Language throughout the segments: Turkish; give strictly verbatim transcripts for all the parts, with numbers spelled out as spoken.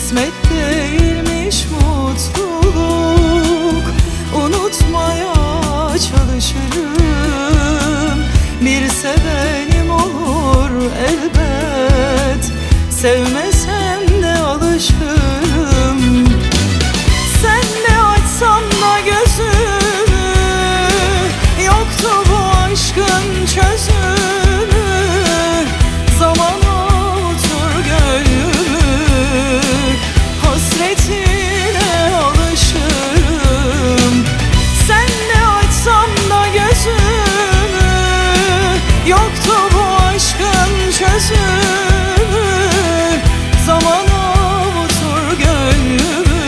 Kısmet değilmiş mutluluk, unutmaya çalışırım. Bir sevenim olur elbet, sevmesem de alışırım. Sen ne açsan da gözümü, yoktu bu aşkın çözümü. Zamana otur gönlümü, hasretine alışırım. Sen ne açsam da gözümü, yoktu bu aşkın çözümü. Zamana otur gönlümü,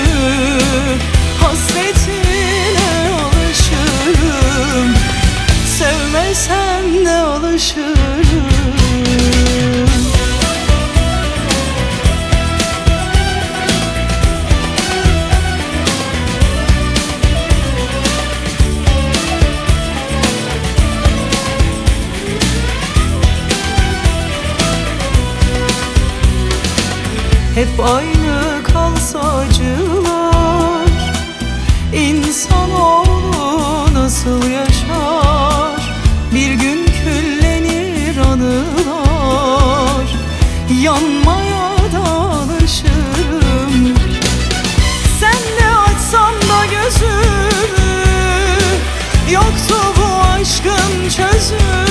hasretine alışırım. Sevmesem de alışırım. Hep aynı kalsa acılar, İnsanoğlu nasıl yaşar? Bir gün küllenir anılar, yanmaya da alışırım. Sen ne açsan da gözümü, yoktu bu aşkın çözümü.